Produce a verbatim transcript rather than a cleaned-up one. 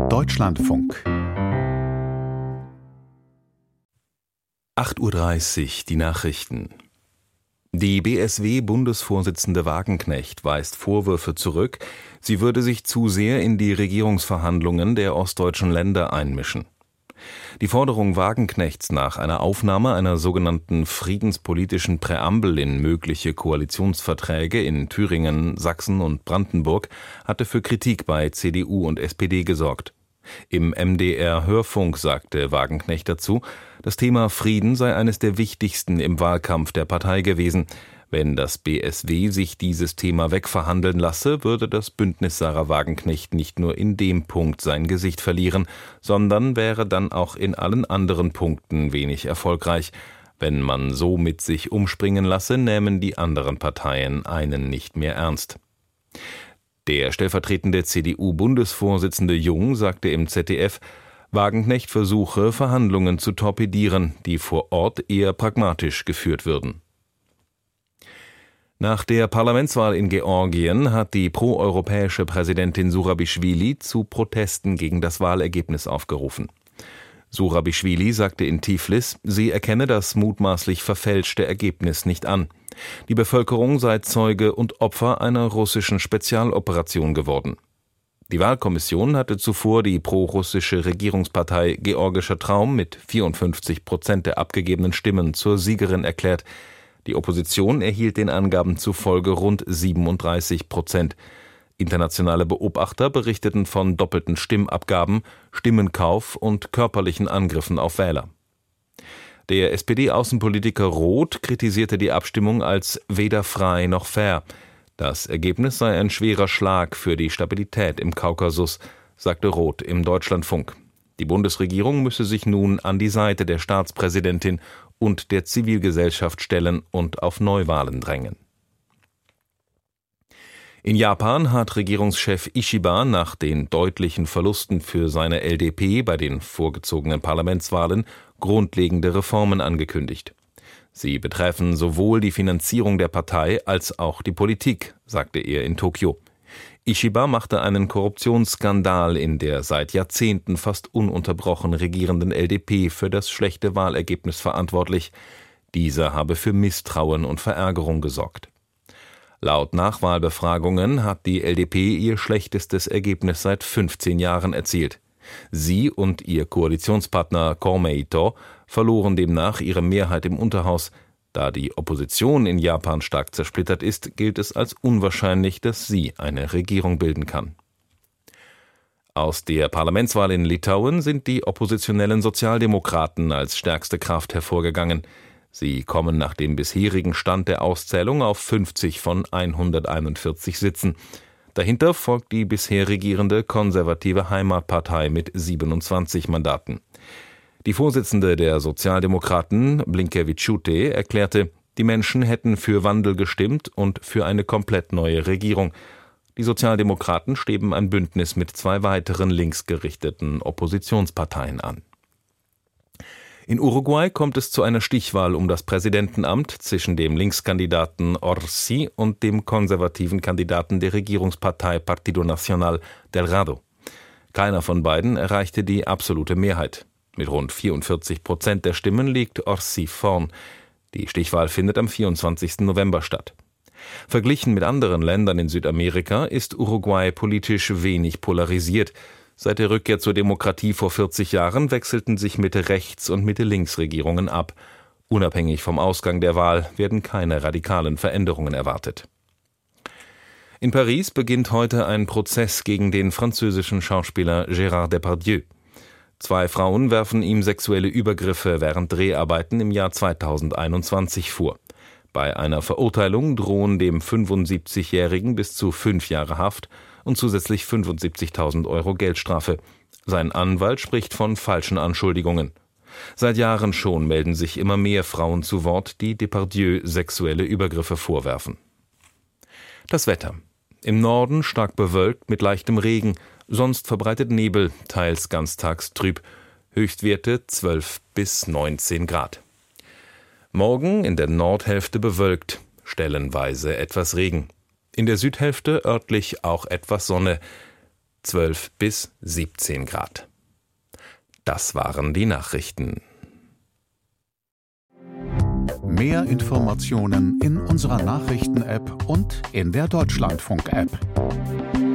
Deutschlandfunk. acht Uhr dreißig, die Nachrichten. Die B S W-Bundesvorsitzende Wagenknecht weist Vorwürfe zurück, sie würde sich zu sehr in die Regierungsverhandlungen der ostdeutschen Länder einmischen. Die Forderung Wagenknechts nach einer Aufnahme einer sogenannten friedenspolitischen Präambel in mögliche Koalitionsverträge in Thüringen, Sachsen und Brandenburg hatte für Kritik bei C D U und S P D gesorgt. Im M D R-Hörfunk sagte Wagenknecht dazu, das Thema Frieden sei eines der wichtigsten im Wahlkampf der Partei gewesen. Wenn das B S W sich dieses Thema wegverhandeln lasse, würde das Bündnis Sarah Wagenknecht nicht nur in dem Punkt sein Gesicht verlieren, sondern wäre dann auch in allen anderen Punkten wenig erfolgreich. Wenn man so mit sich umspringen lasse, nähmen die anderen Parteien einen nicht mehr ernst. Der stellvertretende C D U-Bundesvorsitzende Jung sagte im Z D F, Wagenknecht versuche, Verhandlungen zu torpedieren, die vor Ort eher pragmatisch geführt würden. Nach der Parlamentswahl in Georgien hat die proeuropäische Präsidentin Zurabischwili zu Protesten gegen das Wahlergebnis aufgerufen. Zurabischwili sagte in Tiflis, sie erkenne das mutmaßlich verfälschte Ergebnis nicht an. Die Bevölkerung sei Zeuge und Opfer einer russischen Spezialoperation geworden. Die Wahlkommission hatte zuvor die prorussische Regierungspartei Georgischer Traum mit vierundfünfzig Prozent der abgegebenen Stimmen zur Siegerin erklärt. Die Opposition erhielt den Angaben zufolge rund siebenunddreißig Prozent. Internationale Beobachter berichteten von doppelten Stimmabgaben, Stimmenkauf und körperlichen Angriffen auf Wähler. Der S P D-Außenpolitiker Roth kritisierte die Abstimmung als weder frei noch fair. Das Ergebnis sei ein schwerer Schlag für die Stabilität im Kaukasus, sagte Roth im Deutschlandfunk. Die Bundesregierung müsse sich nun an die Seite der Staatspräsidentin und der Zivilgesellschaft stellen und auf Neuwahlen drängen. In Japan hat Regierungschef Ishiba nach den deutlichen Verlusten für seine L D P bei den vorgezogenen Parlamentswahlen grundlegende Reformen angekündigt. Sie betreffen sowohl die Finanzierung der Partei als auch die Politik, sagte er in Tokio. Ishiba machte einen Korruptionsskandal in der seit Jahrzehnten fast ununterbrochen regierenden L D P für das schlechte Wahlergebnis verantwortlich. Dieser habe für Misstrauen und Verärgerung gesorgt. Laut Nachwahlbefragungen hat die L D P ihr schlechtestes Ergebnis seit fünfzehn Jahren erzielt. Sie und ihr Koalitionspartner Komeito verloren demnach ihre Mehrheit im Unterhaus. Da die Opposition in Japan stark zersplittert ist, gilt es als unwahrscheinlich, dass sie eine Regierung bilden kann. Aus der Parlamentswahl in Litauen sind die oppositionellen Sozialdemokraten als stärkste Kraft hervorgegangen. Sie kommen nach dem bisherigen Stand der Auszählung auf fünfzig von hunderteinundvierzig Sitzen. Dahinter folgt die bisher regierende konservative Heimatpartei mit siebenundzwanzig Mandaten. Die Vorsitzende der Sozialdemokraten, Blinkevičiūtė, erklärte, die Menschen hätten für Wandel gestimmt und für eine komplett neue Regierung. Die Sozialdemokraten streben ein Bündnis mit zwei weiteren linksgerichteten Oppositionsparteien an. In Uruguay kommt es zu einer Stichwahl um das Präsidentenamt zwischen dem Linkskandidaten Orsi und dem konservativen Kandidaten der Regierungspartei Partido Nacional, Delgado. Keiner von beiden erreichte die absolute Mehrheit. Mit rund vierundvierzig Prozent der Stimmen liegt Orsi vorn. Die Stichwahl findet am vierundzwanzigsten November statt. Verglichen mit anderen Ländern in Südamerika ist Uruguay politisch wenig polarisiert. Seit der Rückkehr zur Demokratie vor vierzig Jahren wechselten sich Mitte-Rechts- und Mitte-Links-Regierungen ab. Unabhängig vom Ausgang der Wahl werden keine radikalen Veränderungen erwartet. In Paris beginnt heute ein Prozess gegen den französischen Schauspieler Gérard Depardieu. Zwei Frauen werfen ihm sexuelle Übergriffe während Dreharbeiten im Jahr zweitausendeinundzwanzig vor. Bei einer Verurteilung drohen dem fünfundsiebzigjährigen bis zu fünf Jahre Haft und zusätzlich fünfundsiebzigtausend Euro Geldstrafe. Sein Anwalt spricht von falschen Anschuldigungen. Seit Jahren schon melden sich immer mehr Frauen zu Wort, die Depardieu sexuelle Übergriffe vorwerfen. Das Wetter. Im Norden stark bewölkt mit leichtem Regen, sonst verbreitet Nebel, teils ganztags trüb. Höchstwerte zwölf bis neunzehn Grad. Morgen in der Nordhälfte bewölkt, stellenweise etwas Regen. In der Südhälfte örtlich auch etwas Sonne. zwölf bis siebzehn Grad. Das waren die Nachrichten. Mehr Informationen in unserer Nachrichten-App und in der Deutschlandfunk-App.